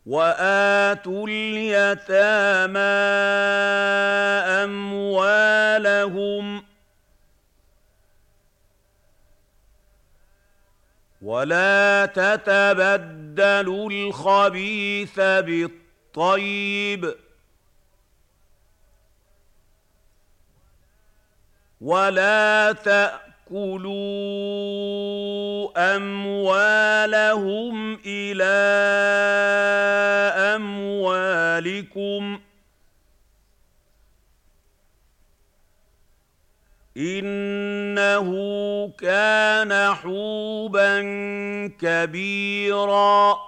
وآتوا اليتامى أموالهم ولا تتبدلوا الخبيث بالطيب ولا تأكلوا أموالهم إلى أموالكم إنه كان حوبا كبيرا